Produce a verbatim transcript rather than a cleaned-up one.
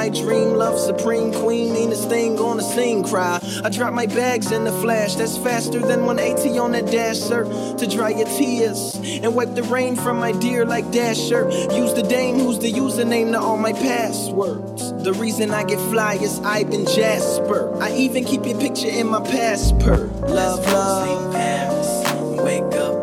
my dream. Love supreme queen, meanest thing on the scene, cry. I drop my bags in the flash, that's faster than one eighty on that dasher. To dry your tears and wipe the rain from my dear like Dasher. Use the dame who's the username to all my passwords. The reason I get fly is Ivan Jasper. I even keep your picture in my passport. Love, love. Saint Paris, wake up.